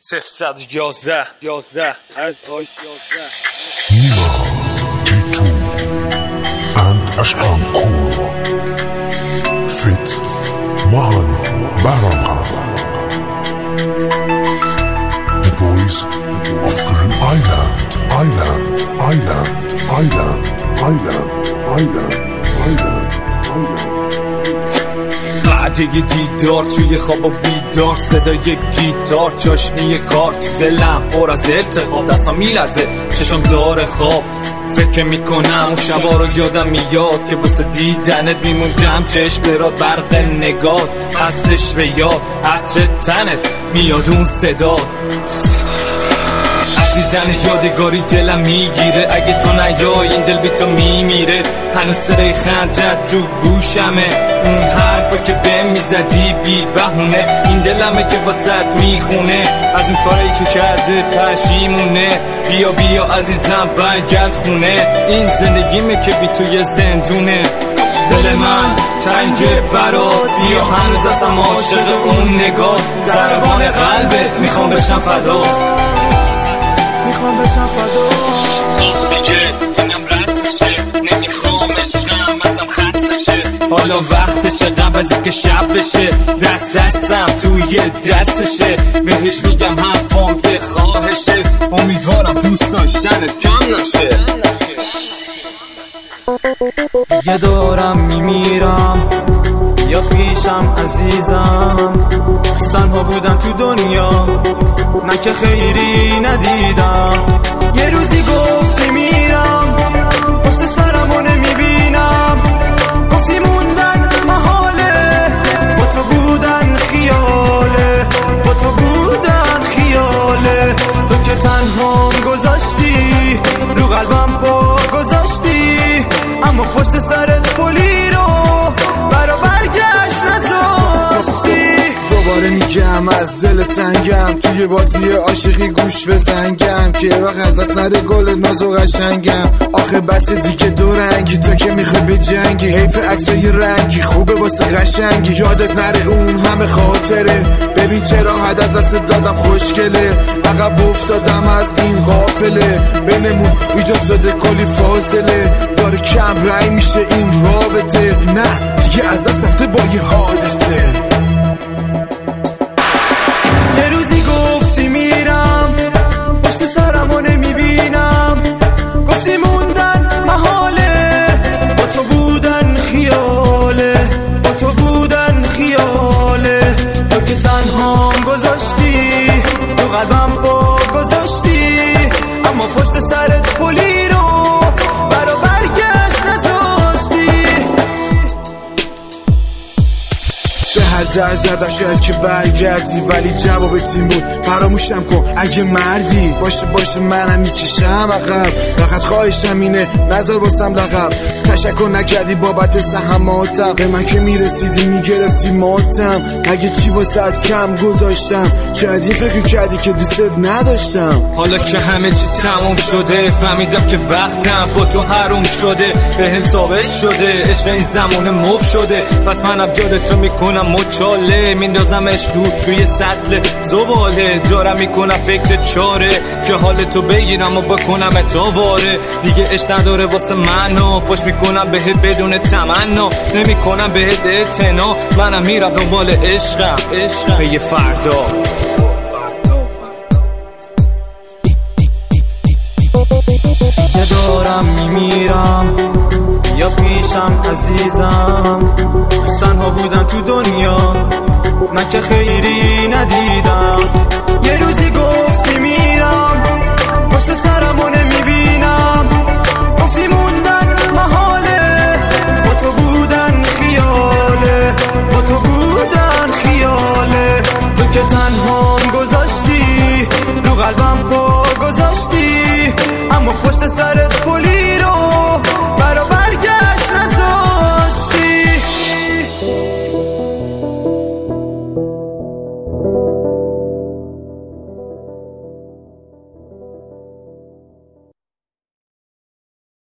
011 Nima, T2 and Ashkan Cool Fit Mahan Baramkhan, the boys of Green Island. قعده دیدار توی خواب و بیدار، صدای گیتار، چاشنی کار تو دلم پر از التهاب، دستم میلرزه چشم داره خواب. فکر میکنم اون شبا رو یادم میاد که واسه دیدنت میموندم، چشم برات برق نگاه هستش به یاد، عطر تنت میاد اون صدا. دیدن یادگاری دلم میگیره، اگه تو نیای این دل بی تو میمیره. هنوز صدای خندت تو گوشمه، اون حرفا که بهم میزدی بی بهونه، این دلمه که واسط میخونه. از اون کاری که کرده پشیمونه، بیا بیا عزیزم برگرد خونه. این زندگیمه که بی توی زندونه. دل من تنگه برات، بیا هنوز اصلا عاشق اون نگاه، ضربان قلبت میخوام بشم فدات، میخوام بشم فدا. دیگه اینم رسمشه، نمیخوام عشقم ازم خستشه. حالا وقتشه قبل از اینکه شب بشه، دستم توی دستشه. بهش میگم حرفام که خواهشه، امیدوارم دوست داشتنت کم نشه. دیگه دارم میمیرم یا پیشم عزیزم، تنها بودم تو دنیا من که خیری ندیدم. یه روزی گفتی میرم پشت سرمو نمیبینم، گفتی موندن محاله، با تو بودن خیاله، با تو بودن خیاله. تو که تنهام گذاشتی رو قلبم پا گذاشتی، اما پشت سرت پلی رو برا برگشت نذاشتی. دوباره میگم از دل تنگم، توی بازی عاشقی گوش بزنگم که وقت از دست نره گل ناز و قشنگم. آخه بس دیگه دو رنگی، تو که میخوای به جنگی، حیف عکسای رنگی خوبه واسه قشنگی. یادت نره اون همه خاطره، ببین چرا حد از دست دادم خوشگله. عقب افتادم از این قافله، بینمون ایجاد شده کلی فاصله، داره کم رنگ میشه این رابطه. نه دیگه از دست رفته با یه حادثه. یه روزی گفتی میرم پشت سرمو نمیبینم، گفتی موندن محاله، با تو بودن خیاله، با تو بودن خیاله. تو که تنهام گذاشتی تو قلبم پا گذاشتی، اما پشت سرت پلی رو برا برگشت نذاشتی. به هر در زدم شاید که برگردی، ولی جواب تیم بود فراموشم کن اگه مردی. باشه منم میکشم عقب، فقط خواهشم اینه نظر واسم لقب. تشکر نکردی بابت زحماتم، به من که میرسیدی میگرفتی ماتم. اگه چی واسه کم گذاشتم، شاید این فکر کردی که دوستت نداشتم. حالا که همه چی تموم شده، فهمیدم که وقتم با تو حروم شده، بهم ثابت شده عشق این زمان مف شده. پس منم یادتو میکنم مچاله، میندازمش دود توی سطل زباله. دارم میکنم فکر چاره که حالتو بگیرم و بکنم اتاواره. دیگه عشق نداره واسه منو، پشت میکنم بهت بدون تمنا، نمیکنم بهت اعتنا. منم میرم دنبال عشقم به یه فردا. دیگه دارم میمیرم یا پیشم عزیزم، تنها بودم تو دنیا من که خیلی